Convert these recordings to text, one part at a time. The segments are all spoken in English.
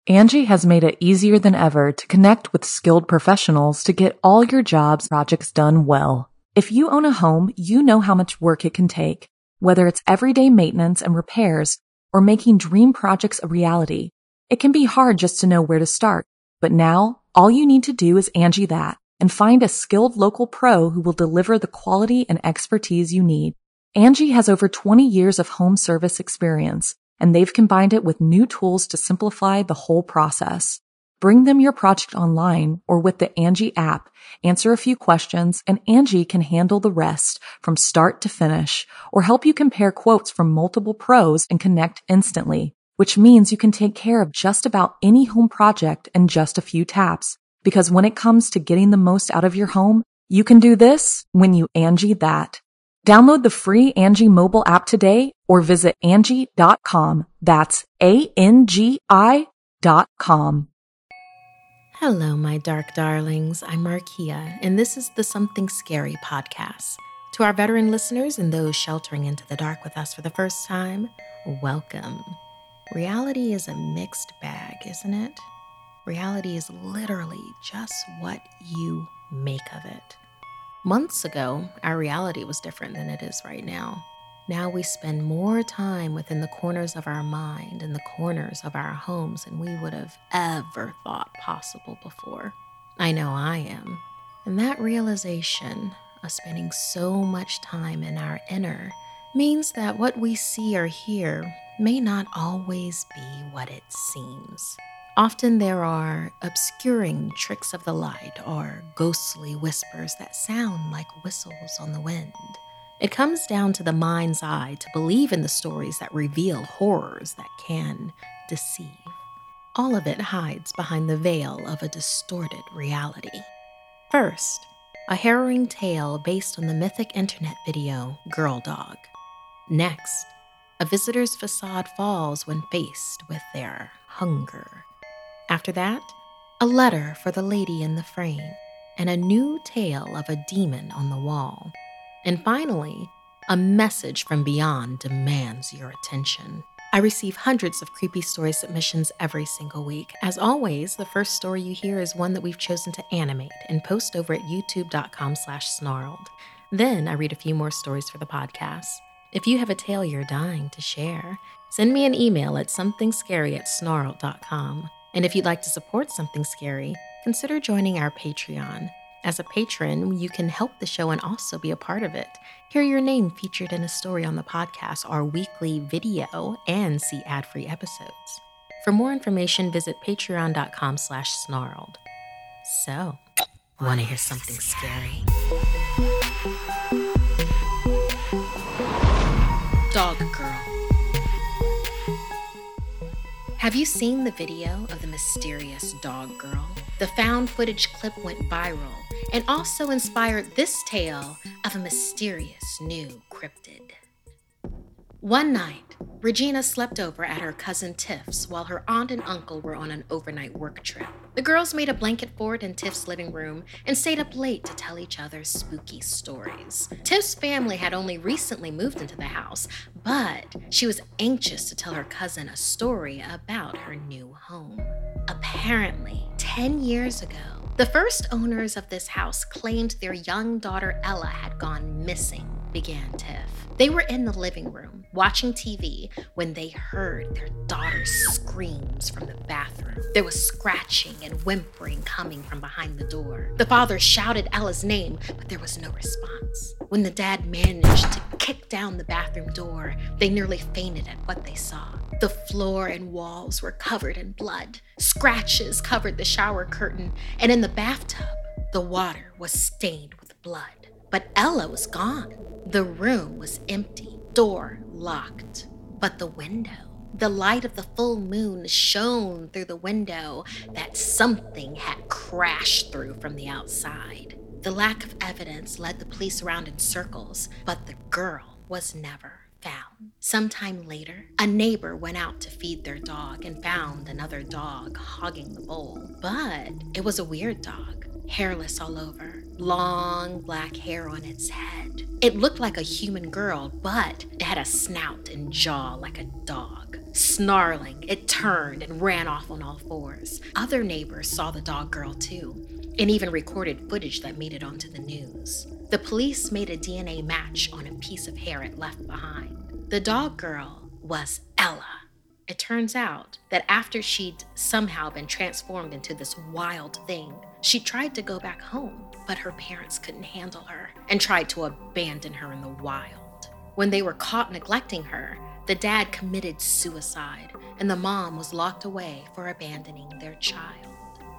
Angie has made it easier than ever to connect with skilled professionals to get all your jobs projects done well. If you own a home, you know how much work it can take, whether it's everyday maintenance and repairs or making dream projects a reality. It can be hard just to know where to start, but now all you need to do is Angie that and find a skilled local pro who will deliver the quality and expertise you need. Angie has over 20 years of home service experience, and they've combined it with new tools to simplify the whole process. Bring them your project online or with the Angie app, answer a few questions, and Angie can handle the rest from start to finish or help you compare quotes from multiple pros and connect instantly, which means you can take care of just about any home project in just a few taps. Because when it comes to getting the most out of your home, you can do this when you Angie that. Download the free Angie mobile app today or visit Angie.com. That's ANGI.com. Hello, my dark darlings. I'm Markia, and this is the Something Scary podcast. To our veteran listeners and those sheltering into the dark with us for the first time, welcome. Reality is a mixed bag, isn't it? Reality is literally just what you make of it. Months ago, our reality was different than it is right now. Now we spend more time within the corners of our mind and the corners of our homes than we would have ever thought possible before. I know I am. And that realization of spending so much time in our inner means that what we see or hear may not always be what it seems. Often there are obscuring tricks of the light or ghostly whispers that sound like whistles on the wind. It comes down to the mind's eye to believe in the stories that reveal horrors that can deceive. All of it hides behind the veil of a distorted reality. First, a harrowing tale based on the mythic internet video Girl Dog. Next, a visitor's facade falls when faced with their hunger. After that, a letter for the lady in the frame, and a new tale of a demon on the wall. And finally, a message from beyond demands your attention. I receive hundreds of creepy story submissions every single week. As always, the first story you hear is one that we've chosen to animate and post over at youtube.com/snarled. Then I read a few more stories for the podcast. If you have a tale you're dying to share, send me an email at somethingscary@snarled.com. And if you'd like to support Something Scary, consider joining our Patreon. As a patron, you can help the show and also be a part of it. Hear your name featured in a story on the podcast, our weekly video, and see ad-free episodes. For more information, visit patreon.com/snarled. So, want to hear something scary? Dog Girl. Have you seen the video of the mysterious Dog Girl? The found footage clip went viral and also inspired this tale of a mysterious new cryptid. One night, Regina slept over at her cousin Tiff's while her aunt and uncle were on an overnight work trip. The girls made a blanket fort in Tiff's living room and stayed up late to tell each other spooky stories. Tiff's family had only recently moved into the house, but she was anxious to tell her cousin a story about her new home. Apparently, 10 years ago, the first owners of this house claimed their young daughter Ella had gone missing, began Tiff. They were in the living room, watching TV, when they heard their daughter's screams from the bathroom. There was scratching and whimpering coming from behind the door. The father shouted Ella's name, but there was no response. When the dad managed to kick down the bathroom door, they nearly fainted at what they saw. The floor and walls were covered in blood. Scratches covered the shower curtain, and in the bathtub, the water was stained with blood. But Ella was gone. The room was empty, door locked. But the window, the light of the full moon shone through the window that something had crashed through from the outside. The lack of evidence led the police around in circles, but the girl was never found. Sometime later, a neighbor went out to feed their dog and found another dog hogging the bowl. But it was a weird dog, hairless all over, long black hair on its head. It looked like a human girl, but it had a snout and jaw like a dog. Snarling, it turned and ran off on all fours. Other neighbors saw the dog girl too, and even recorded footage that made it onto the news. The police made a DNA match on a piece of hair it left behind. The dog girl was Ella. It turns out that after she'd somehow been transformed into this wild thing, she tried to go back home, but her parents couldn't handle her and tried to abandon her in the wild. When they were caught neglecting her, the dad committed suicide, and the mom was locked away for abandoning their child.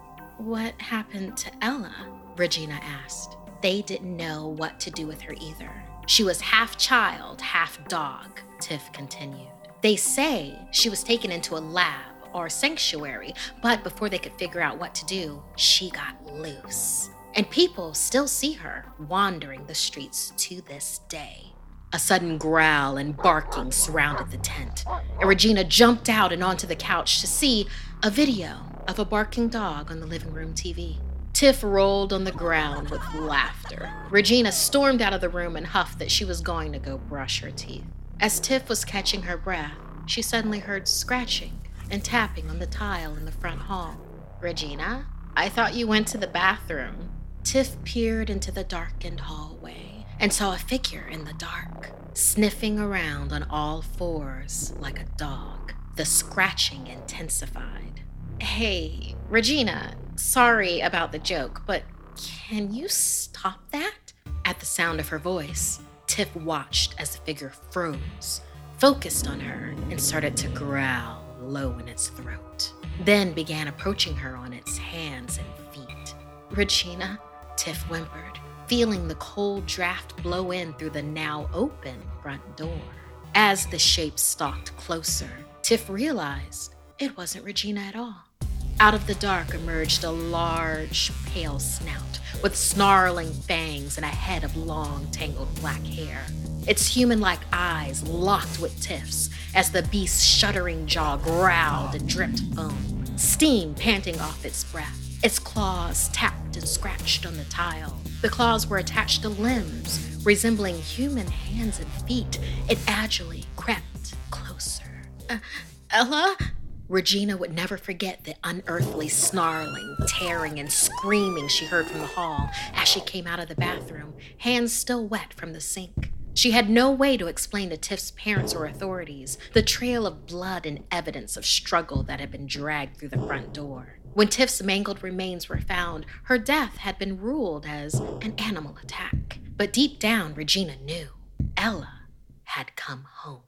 "What happened to Ella?" Regina asked. They didn't know what to do with her either. "She was half child, half dog," Tiff continued. "They say she was taken into a lab or sanctuary, but before they could figure out what to do, she got loose. And people still see her wandering the streets to this day." A sudden growl and barking surrounded the tent, and Regina jumped out and onto the couch to see a video of a barking dog on the living room TV. Tiff rolled on the ground with laughter. Regina stormed out of the room and huffed that she was going to go brush her teeth. As Tiff was catching her breath, she suddenly heard scratching and tapping on the tile in the front hall. "Regina, I thought you went to the bathroom." Tiff peered into the darkened hallway and saw a figure in the dark, sniffing around on all fours like a dog. The scratching intensified. "Hey, Regina, sorry about the joke, but can you stop that?" At the sound of her voice, Tiff watched as the figure froze, focused on her, and started to growl low in its throat, then began approaching her on its hands and feet. "Regina," Tiff whimpered, feeling the cold draft blow in through the now open front door. As the shape stalked closer, Tiff realized it wasn't Regina at all. Out of the dark emerged a large, pale snout with snarling fangs and a head of long, tangled black hair. Its human-like eyes locked with Tiff's as the beast's shuddering jaw growled and dripped foam, steam panting off its breath. Its claws tapped and scratched on the tile. The claws were attached to limbs, resembling human hands and feet. It agilely crept closer. "Ella?" Regina would never forget the unearthly snarling, tearing, and screaming she heard from the hall as she came out of the bathroom, hands still wet from the sink. She had no way to explain to Tiff's parents or authorities the trail of blood and evidence of struggle that had been dragged through the front door. When Tiff's mangled remains were found, her death had been ruled as an animal attack. But deep down, Regina knew Ella had come home.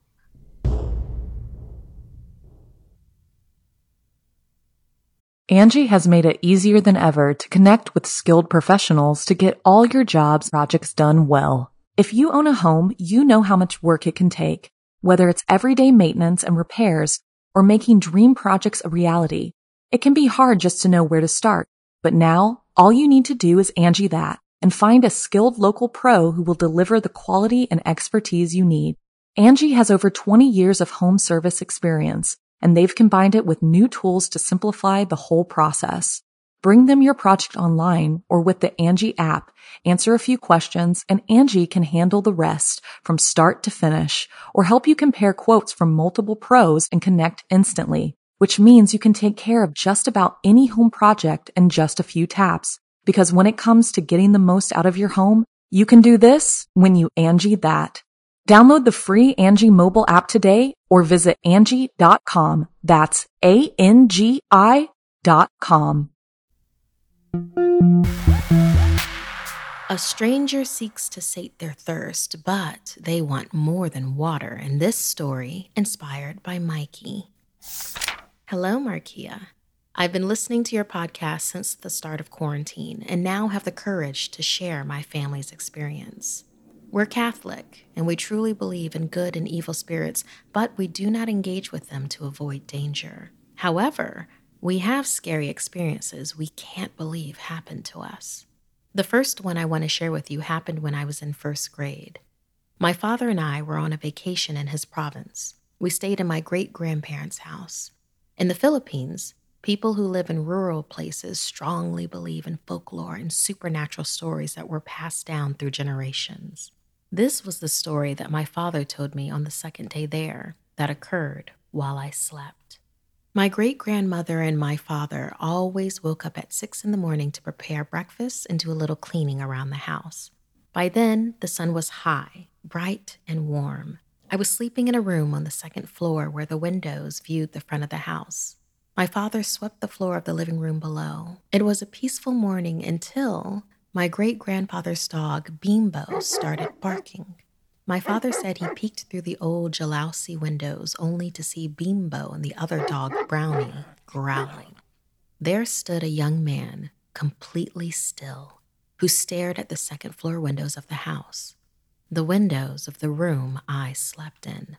Angie has made it easier than ever to connect with skilled professionals to get all your jobs projects done well. If you own a home, you know how much work it can take, whether it's everyday maintenance and repairs or making dream projects a reality. It can be hard just to know where to start, but now all you need to do is Angie that and find a skilled local pro who will deliver the quality and expertise you need. Angie has over 20 years of home service experience, and they've combined it with new tools to simplify the whole process. Bring them your project online or with the Angie app, answer a few questions, and Angie can handle the rest from start to finish or help you compare quotes from multiple pros and connect instantly, which means you can take care of just about any home project in just a few taps. Because when it comes to getting the most out of your home, you can do this when you Angie that. Download the free Angie mobile app today or visit Angie.com. That's ANGI.com. A stranger seeks to sate their thirst, but they want more than water. In this story, inspired by Mikey. Hello, Markia. I've been listening to your podcast since the start of quarantine and now have the courage to share my family's experience. We're Catholic, and we truly believe in good and evil spirits, but we do not engage with them to avoid danger. However, we have scary experiences we can't believe happened to us. The first one I want to share with you happened when I was in first grade. My father and I were on a vacation in his province. We stayed in my great-grandparents' house. In the Philippines, people who live in rural places strongly believe in folklore and supernatural stories that were passed down through generations. This was the story that my father told me on the second day there that occurred while I slept. My great-grandmother and my father always woke up at 6 a.m. to prepare breakfast and do a little cleaning around the house. By then, the sun was high, bright, and warm. I was sleeping in a room on the second floor where the windows viewed the front of the house. My father swept the floor of the living room below. It was a peaceful morning until my great-grandfather's dog, Bimbo, started barking. My father said he peeked through the old jalousie windows only to see Bimbo and the other dog, Brownie, growling. There stood a young man, completely still, who stared at the second-floor windows of the house, the windows of the room I slept in.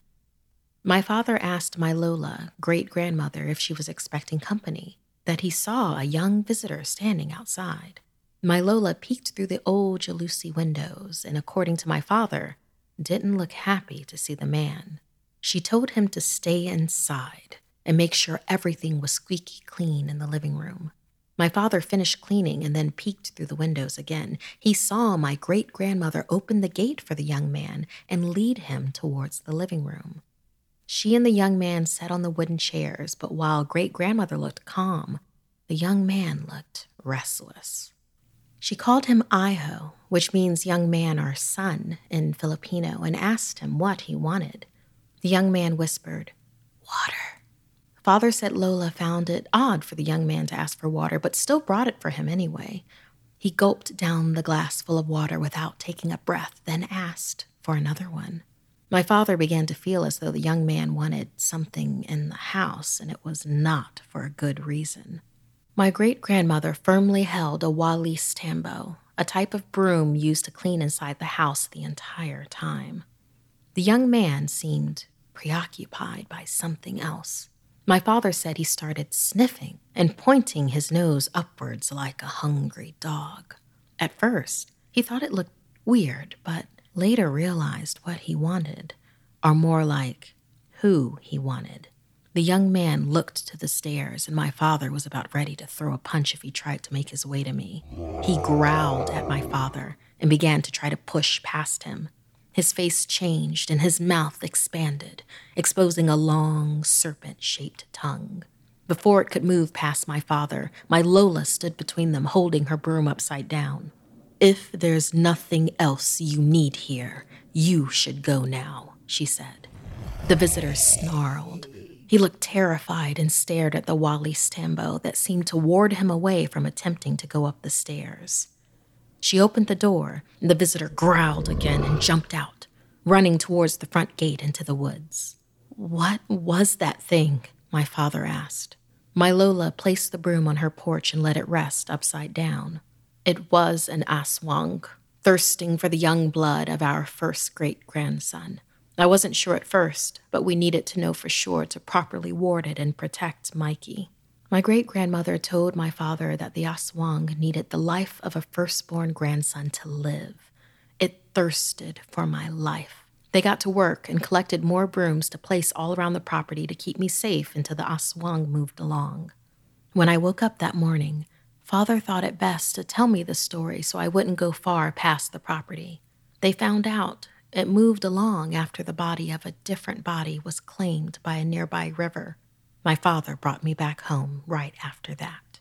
My father asked my Lola, great-grandmother, if she was expecting company, that he saw a young visitor standing outside. My Lola peeked through the old jalousie windows and, according to my father, didn't look happy to see the man. She told him to stay inside and make sure everything was squeaky clean in the living room. My father finished cleaning and then peeked through the windows again. He saw my great-grandmother open the gate for the young man and lead him towards the living room. She and the young man sat on the wooden chairs, but while great-grandmother looked calm, the young man looked restless. She called him Iho, which means young man or son in Filipino, and asked him what he wanted. The young man whispered, "Water." Father said Lola found it odd for the young man to ask for water, but still brought it for him anyway. He gulped down the glass full of water without taking a breath, then asked for another one. My father began to feel as though the young man wanted something in the house, and it was not for a good reason. My great-grandmother firmly held a walis tambo, a type of broom used to clean inside the house the entire time. The young man seemed preoccupied by something else. My father said he started sniffing and pointing his nose upwards like a hungry dog. At first, he thought it looked weird, but later realized what he wanted, or more like who he wanted. The young man looked to the stairs, and my father was about ready to throw a punch if he tried to make his way to me. He growled at my father and began to try to push past him. His face changed and his mouth expanded, exposing a long, serpent-shaped tongue. Before it could move past my father, my Lola stood between them, holding her broom upside down. "If there's nothing else you need here, you should go now," she said. The visitor snarled. He looked terrified and stared at the walis tambo that seemed to ward him away from attempting to go up the stairs. She opened the door, and the visitor growled again and jumped out, running towards the front gate into the woods. "What was that thing?" my father asked. My Lola placed the broom on her porch and let it rest upside down. It was an aswang, thirsting for the young blood of our first great-grandson. I wasn't sure at first, but we needed to know for sure to properly ward it and protect Mikey. My great-grandmother told my father that the aswang needed the life of a firstborn grandson to live. It thirsted for my life. They got to work and collected more brooms to place all around the property to keep me safe until the aswang moved along. When I woke up that morning, Father thought it best to tell me the story so I wouldn't go far past the property. They found out it moved along after the body of a different body was claimed by a nearby river. My father brought me back home right after that.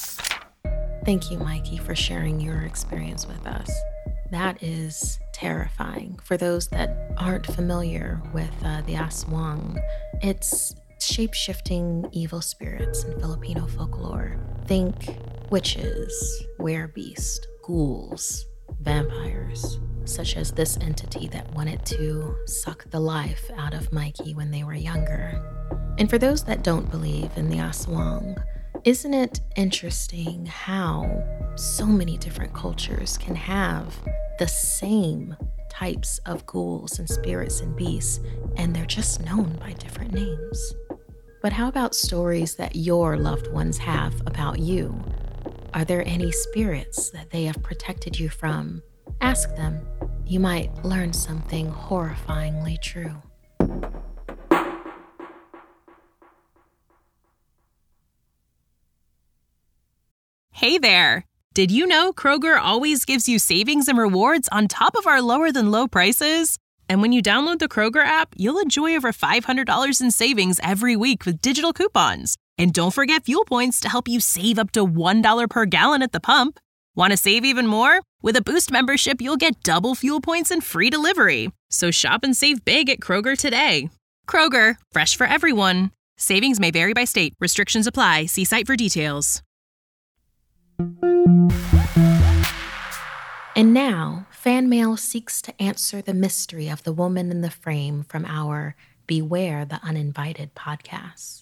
Thank you, Mikey, for sharing your experience with us. That is terrifying. For those that aren't familiar with the aswang, it's shape-shifting evil spirits in Filipino folklore. Think witches, werebeasts, ghouls, vampires, such as this entity that wanted to suck the life out of Mikey when they were younger. And for those that don't believe in the aswang, isn't it interesting how so many different cultures can have the same types of ghouls and spirits and beasts, and they're just known by different names? But how about stories that your loved ones have about you? Are there any spirits that they have protected you from? Ask them. You might learn something horrifyingly true. Hey there! Did you know Kroger always gives you savings and rewards on top of our lower-than-low prices? And when you download the Kroger app, you'll enjoy over $500 in savings every week with digital coupons. And don't forget fuel points to help you save up to $1 per gallon at the pump. Want to save even more? With a Boost membership, you'll get double fuel points and free delivery. So shop and save big at Kroger today. Kroger, fresh for everyone. Savings may vary by state. Restrictions apply. See site for details. And now, fan mail seeks to answer the mystery of the woman in the frame from our Beware the Uninvited podcast.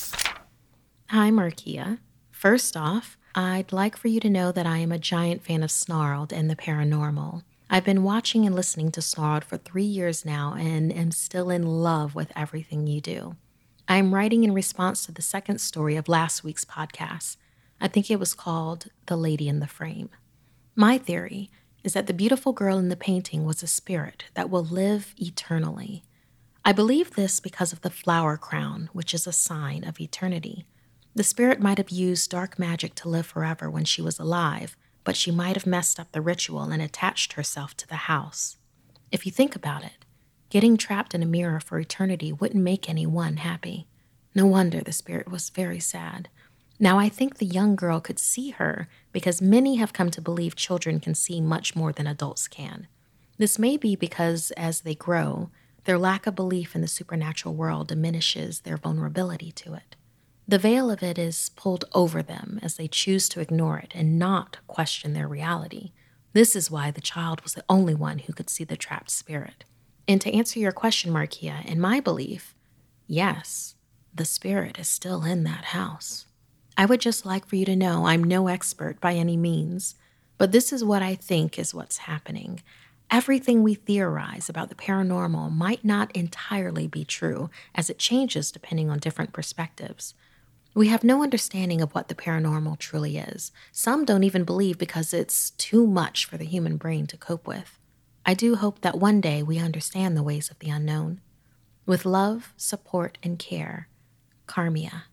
Hi, Markia. First off, I'd like for you to know that I am a giant fan of Snarled and the paranormal. I've been watching and listening to Snarled for 3 years now and am still in love with everything you do. I'm writing in response to the second story of last week's podcast. I think it was called The Lady in the Frame. My theory is that the beautiful girl in the painting was a spirit that will live eternally. I believe this because of the flower crown, which is a sign of eternity. The spirit might have used dark magic to live forever when she was alive, but she might have messed up the ritual and attached herself to the house. If you think about it, getting trapped in a mirror for eternity wouldn't make anyone happy. No wonder the spirit was very sad. Now, I think the young girl could see her because many have come to believe children can see much more than adults can. This may be because as they grow, their lack of belief in the supernatural world diminishes their vulnerability to it. The veil of it is pulled over them as they choose to ignore it and not question their reality. This is why the child was the only one who could see the trapped spirit. And to answer your question, Markia, in my belief, yes, the spirit is still in that house. I would just like for you to know I'm no expert by any means, but this is what I think is what's happening. Everything we theorize about the paranormal might not entirely be true, as it changes depending on different perspectives. We have no understanding of what the paranormal truly is. Some don't even believe because it's too much for the human brain to cope with. I do hope that one day we understand the ways of the unknown. With love, support, and care, Carmia.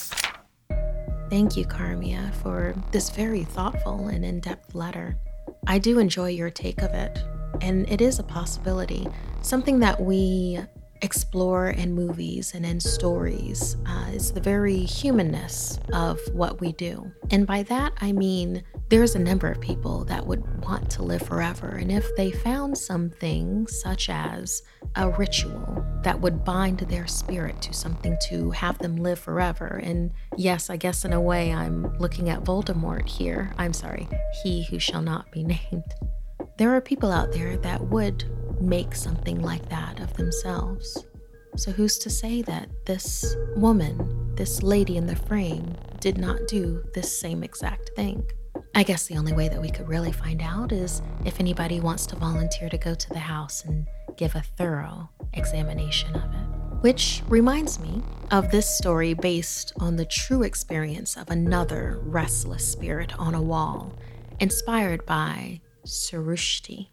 Thank you, Carmia, for this very thoughtful and in-depth letter. I do enjoy your take of it, and it is a possibility, something that we explore in movies and in stories is the very humanness of what we do. And by that, I mean there's a number of people that would want to live forever. And if they found something such as a ritual that would bind their spirit to something to have them live forever, and yes, I guess in a way I'm looking at Voldemort here. I'm sorry, he who shall not be named. There are people out there that would make something like that of themselves. So who's to say that this woman, this lady in the frame, did not do this same exact thing? I guess the only way that we could really find out is if anybody wants to volunteer to go to the house and give a thorough examination of it. Which reminds me of this story based on the true experience of another restless spirit on a wall, inspired by Sarushti.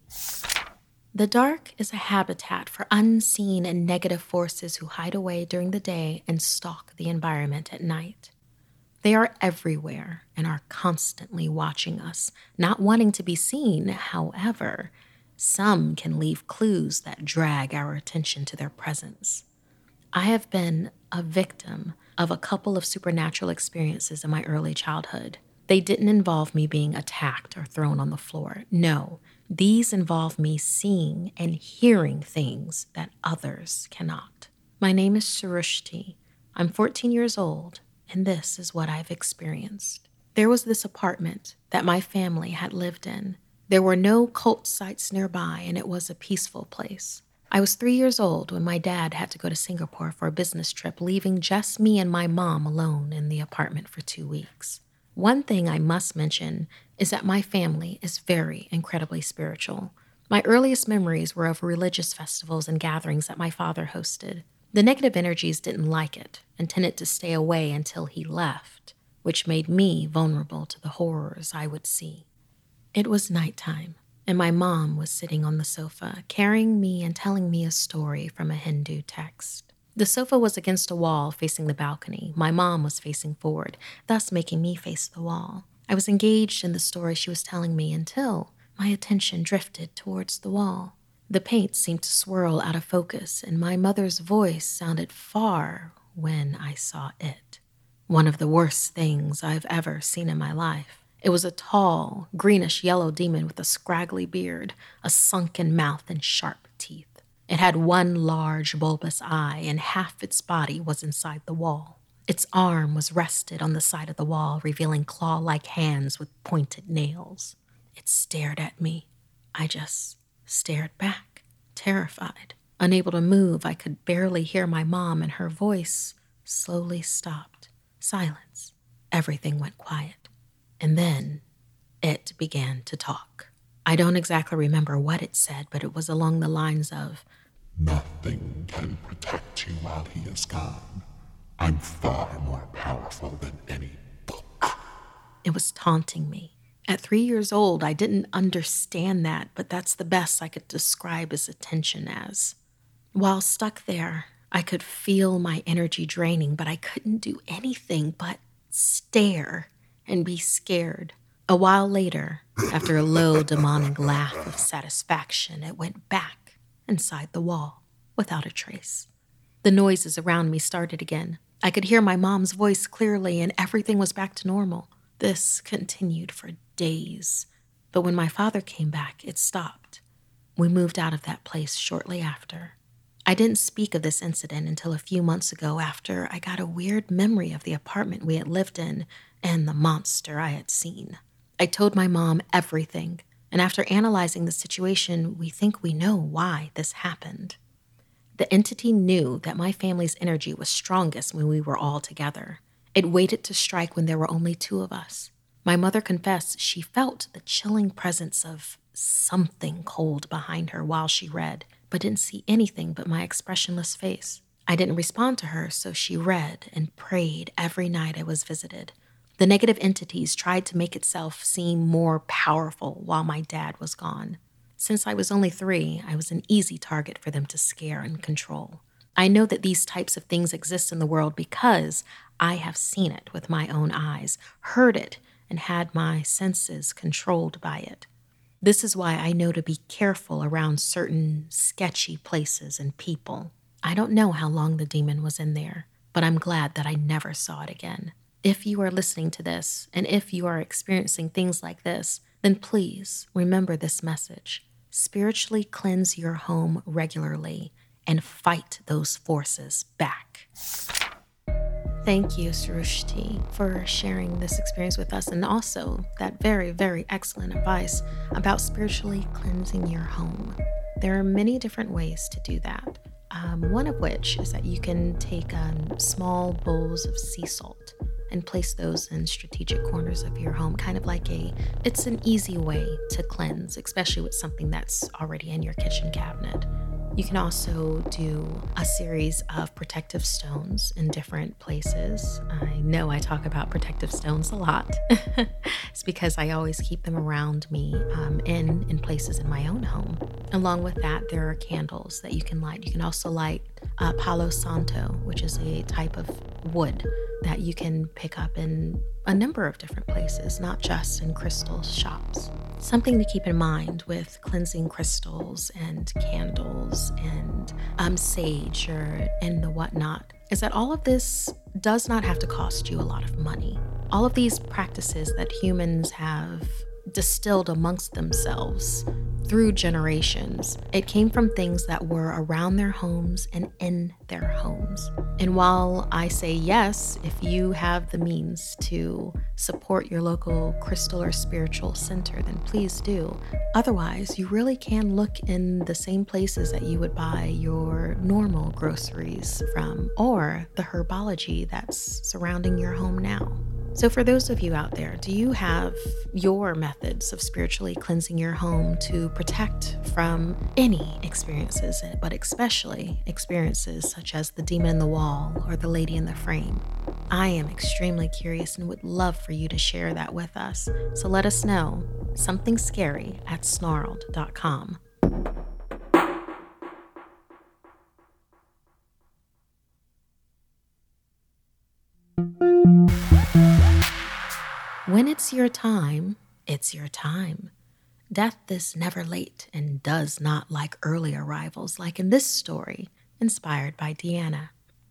The dark is a habitat for unseen and negative forces who hide away during the day and stalk the environment at night. They are everywhere and are constantly watching us, not wanting to be seen. However, some can leave clues that drag our attention to their presence. I have been a victim of a couple of supernatural experiences in my early childhood. They didn't involve me being attacked or thrown on the floor. No, these involve me seeing and hearing things that others cannot. My name is Sarushti. I'm 14 years old, and this is what I've experienced. There was this apartment that my family had lived in. There were no cult sites nearby, and it was a peaceful place. I was 3 years old when my dad had to go to Singapore for a business trip, leaving just me and my mom alone in the apartment for 2 weeks. One thing I must mention is that my family is very incredibly spiritual. My earliest memories were of religious festivals and gatherings that my father hosted. The negative energies didn't like it and tended to stay away until he left, which made me vulnerable to the horrors I would see. It was nighttime, and my mom was sitting on the sofa, carrying me and telling me a story from a Hindu text. The sofa was against a wall facing the balcony. My mom was facing forward, thus making me face the wall. I was engaged in the story she was telling me until my attention drifted towards the wall. The paint seemed to swirl out of focus, and my mother's voice sounded far when I saw it. One of the worst things I've ever seen in my life. It was a tall, greenish-yellow demon with a scraggly beard, a sunken mouth, and sharp teeth. It had one large, bulbous eye, and half its body was inside the wall. Its arm was rested on the side of the wall, revealing claw-like hands with pointed nails. It stared at me. I just stared back, terrified. Unable to move, I could barely hear my mom, and her voice slowly stopped. Silence. Everything went quiet. And then it began to talk. I don't exactly remember what it said, but it was along the lines of, "Nothing can protect you while he is gone. I'm far more powerful than any book." It was taunting me. At 3 years old, I didn't understand that, but that's the best I could describe his attention as. While stuck there, I could feel my energy draining, but I couldn't do anything but stare and be scared. A while later, after a low demonic laugh of satisfaction, it went back inside the wall without a trace. The noises around me started again. I could hear my mom's voice clearly, and everything was back to normal. This continued for days, but when my father came back, it stopped. We moved out of that place shortly after. I didn't speak of this incident until a few months ago, after I got a weird memory of the apartment we had lived in and the monster I had seen. I told my mom everything, and after analyzing the situation, we think we know why this happened. The entity knew that my family's energy was strongest when we were all together. It waited to strike when there were only two of us. My mother confessed she felt the chilling presence of something cold behind her while she read, but didn't see anything but my expressionless face. I didn't respond to her, so she read and prayed every night I was visited. The negative entities tried to make itself seem more powerful while my dad was gone. Since I was only 3, I was an easy target for them to scare and control. I know that these types of things exist in the world because I have seen it with my own eyes, heard it, and had my senses controlled by it. This is why I know to be careful around certain sketchy places and people. I don't know how long the demon was in there, but I'm glad that I never saw it again. If you are listening to this, and if you are experiencing things like this, then please remember this message. Spiritually cleanse your home regularly and fight those forces back. Thank you, Sarushti, for sharing this experience with us, and also that very, very excellent advice about spiritually cleansing your home. There are many different ways to do that. One of which is that you can take small bowls of sea salt and place those in strategic corners of your home, kind of like it's an easy way to cleanse, especially with something that's already in your kitchen cabinet. You can also do a series of protective stones in different places. I know I talk about protective stones a lot. It's because I always keep them around me in places in my own home. Along with that, there are candles that you can light. You can also light Palo Santo, which is a type of wood that you can pick up in a number of different places, not just in crystal shops. Something to keep in mind with cleansing crystals and candles and sage and the whatnot is that all of this does not have to cost you a lot of money. All of these practices that humans have distilled amongst themselves through generations, it came from things that were around their homes and in their homes. And while I say yes, if you have the means to support your local crystal or spiritual center, then please do. Otherwise, you really can look in the same places that you would buy your normal groceries from, or the herbology that's surrounding your home now. So for those of you out there, do you have your methods of spiritually cleansing your home to protect from any experiences, but especially experiences such as the demon in the wall or the lady in the frame? I am extremely curious and would love for you to share that with us. So let us know. somethingscary@snarled.com. When it's your time, it's your time. Death is never late and does not like early arrivals, like in this story, inspired by Deanna.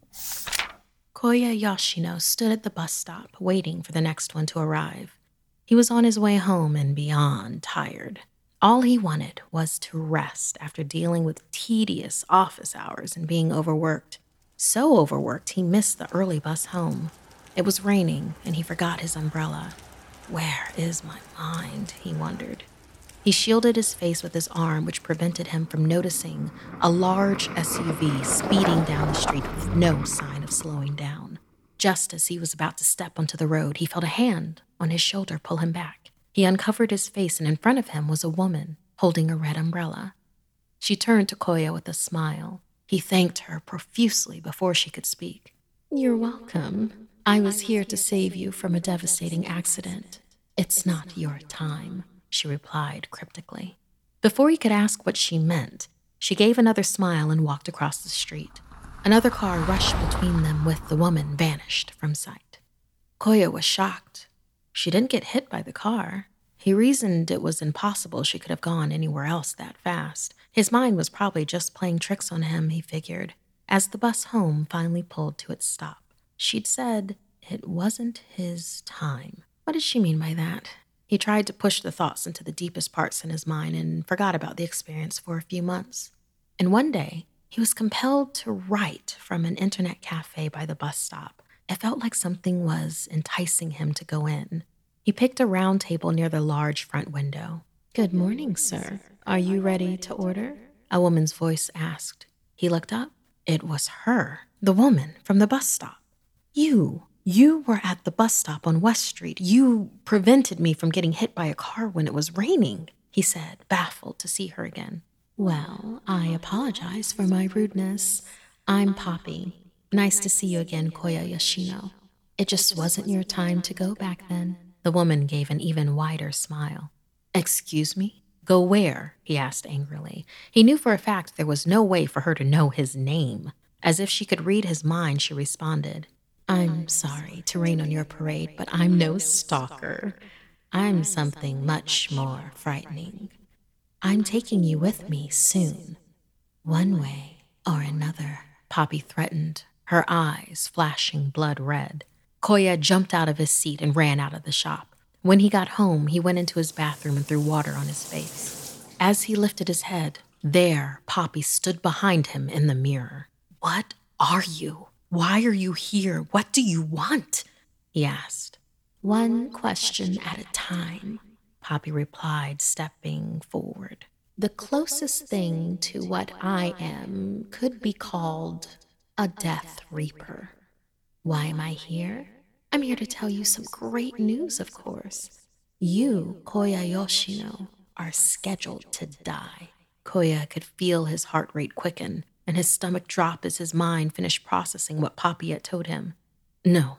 Koya Yoshino stood at the bus stop, waiting for the next one to arrive. He was on his way home and beyond tired. All he wanted was to rest after dealing with tedious office hours and being overworked. So overworked, he missed the early bus home. It was raining, and he forgot his umbrella. Where is my mind, he wondered. He shielded his face with his arm, which prevented him from noticing a large SUV speeding down the street with no sign of slowing down. Just as he was about to step onto the road, he felt a hand on his shoulder pull him back. He uncovered his face, and in front of him was a woman holding a red umbrella. She turned to Koya with a smile. He thanked her profusely before she could speak. "You're welcome. I was here to save you from a devastating accident. It's not your time," she replied cryptically. Before he could ask what she meant, she gave another smile and walked across the street. Another car rushed between them with the woman vanished from sight. Koya was shocked. She didn't get hit by the car. He reasoned it was impossible she could have gone anywhere else that fast. His mind was probably just playing tricks on him, he figured. As the bus home finally pulled to its stop, she'd said it wasn't his time. What did she mean by that? He tried to push the thoughts into the deepest parts in his mind and forgot about the experience for a few months. And one day, he was compelled to write from an internet cafe by the bus stop. It felt like something was enticing him to go in. He picked a round table near the large front window. "Good morning, sir. Are you ready to order?" a woman's voice asked. He looked up. It was her, the woman from the bus stop. You were at the bus stop on West Street. You prevented me from getting hit by a car when it was raining," he said, baffled to see her again. "Well, I apologize for my rudeness. I'm Poppy. Nice to see you again, Koya Yoshino. It just wasn't your time to go back then." The woman gave an even wider smile. "Excuse me? Go where?" he asked angrily. He knew for a fact there was no way for her to know his name. As if she could read his mind, she responded, "I'm sorry to rain on your parade, but I'm no stalker. I'm something much more frightening. I'm taking you with me soon, one way or another," Poppy threatened, her eyes flashing blood red. Koya jumped out of his seat and ran out of the shop. When he got home, he went into his bathroom and threw water on his face. As he lifted his head, there Poppy stood behind him in the mirror. "What are you? Why are you here? What do you want?" he asked. "One question at a time," Poppy replied, stepping forward. "The closest thing to what I am could be called a Death Reaper. Why am I here? I'm here to tell you some great news, of course. You, Koya Yoshino, are scheduled to die." Koya could feel his heart rate quicken and his stomach drop as his mind finished processing what Poppy had told him. No,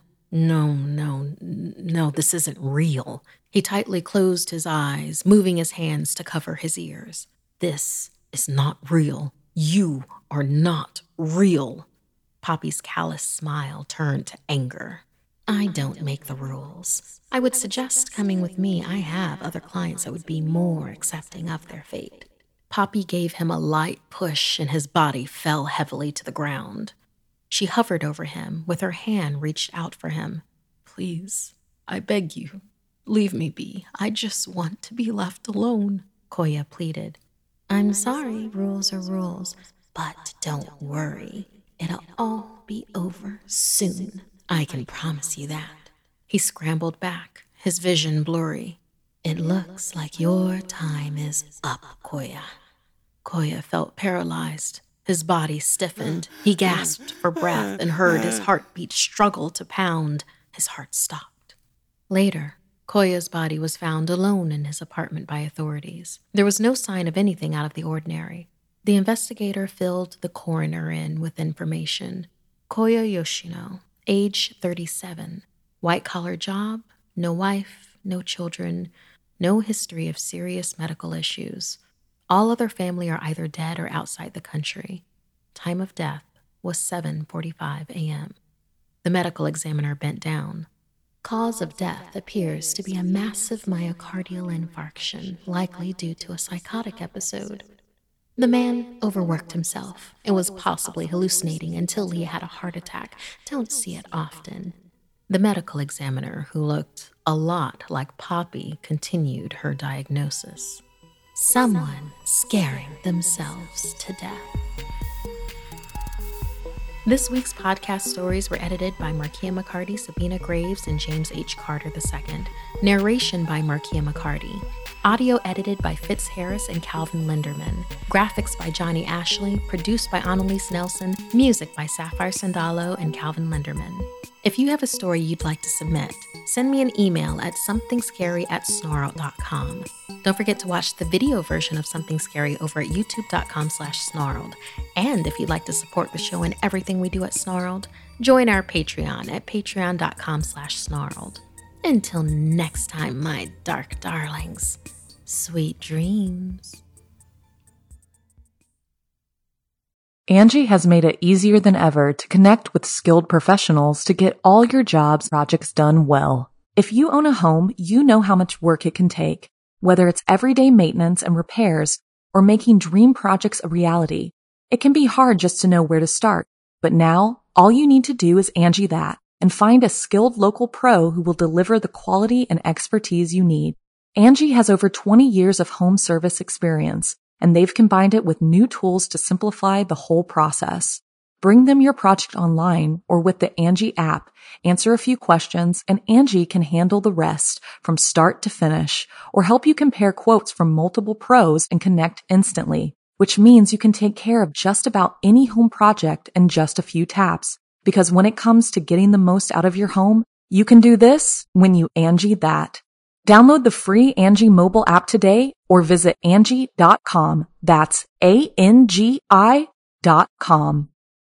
this isn't real. He tightly closed his eyes, moving his hands to cover his ears. "This is not real. You are not real." Poppy's callous smile turned to anger. "I don't make the rules. I would suggest coming with me. I have other clients that would be more accepting of their fate." Poppy gave him a light push and his body fell heavily to the ground. She hovered over him, with her hand reached out for him. "Please, I beg you, leave me be. I just want to be left alone," Koya pleaded. "I'm sorry, rules are rules, but don't worry. It'll all be over soon. I can promise you that." He scrambled back, his vision blurry. "It looks like your time is up, Koya." Koya felt paralyzed. His body stiffened. He gasped for breath and heard his heartbeat struggle to pound. His heart stopped. Later, Koya's body was found alone in his apartment by authorities. There was no sign of anything out of the ordinary. The investigator filled the coroner in with information. Koya Yoshino, age 37, white-collar job, no wife, no children, no history of serious medical issues. All other family are either dead or outside the country. Time of death was 7:45 a.m. The medical examiner bent down. Cause of death appears to be a massive myocardial infarction, likely due to a psychotic episode. The man overworked himself and was possibly hallucinating until he had a heart attack. Don't see it often. The medical examiner, who looked a lot like Poppy, continued her diagnosis. Someone scaring themselves to death. This week's podcast stories were edited by Markia McCarty, Sabina Graves, and James H. Carter II. Narration by Markia McCarty. Audio edited by Fitz Harris and Calvin Linderman. Graphics by Johnny Ashley. Produced by Annalise Nelson. Music by Sapphire Sandalo and Calvin Linderman. If you have a story you'd like to submit, send me an email at somethingscary@snarled.com. Don't forget to watch the video version of Something Scary over at youtube.com/snarled. And if you'd like to support the show and everything we do at Snarled, join our Patreon at patreon.com/snarled. Until next time, my dark darlings, sweet dreams. Angie has made it easier than ever to connect with skilled professionals to get all your jobs projects done well. If you own a home, you know how much work it can take, whether it's everyday maintenance and repairs or making dream projects a reality. It can be hard just to know where to start, but now all you need to do is Angie that and find a skilled local pro who will deliver the quality and expertise you need. Angie has over 20 years of home service experience, and they've combined it with new tools to simplify the whole process. Bring them your project online or with the Angie app, answer a few questions, and Angie can handle the rest from start to finish, or help you compare quotes from multiple pros and connect instantly, which means you can take care of just about any home project in just a few taps. Because when it comes to getting the most out of your home, you can do this when you Angie that. Download the free Angie mobile app today or visit Angie.com. That's ANGI.com.